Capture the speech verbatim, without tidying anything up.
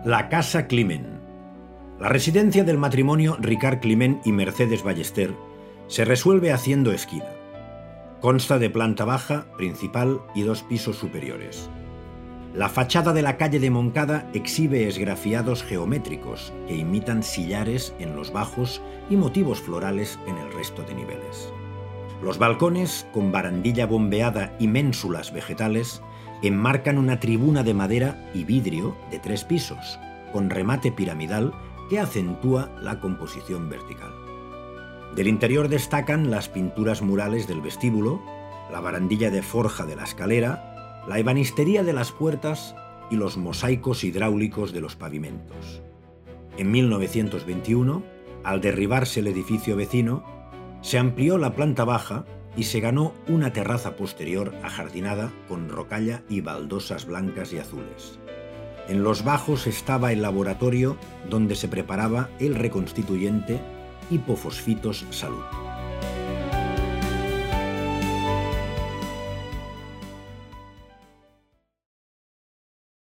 La Casa Climent. La residencia del matrimonio Ricard Climent y Mercedes Ballester se resuelve haciendo esquina. Consta de planta baja, principal y dos pisos superiores. La fachada de la calle de Moncada exhibe esgrafiados geométricos que imitan sillares en los bajos y motivos florales en el resto de niveles. Los balcones, con barandilla bombeada y ménsulas vegetales, enmarcan una tribuna de madera y vidrio de tres pisos, con remate piramidal que acentúa la composición vertical. Del interior destacan las pinturas murales del vestíbulo, la barandilla de forja de la escalera, la ebanistería de las puertas y los mosaicos hidráulicos de los pavimentos. En mil novecientos veintiuno, al derribarse el edificio vecino, se amplió la planta baja y se ganó una terraza posterior ajardinada con rocalla y baldosas blancas y azules. En los bajos estaba el laboratorio donde se preparaba el reconstituyente hipofosfitos Salud.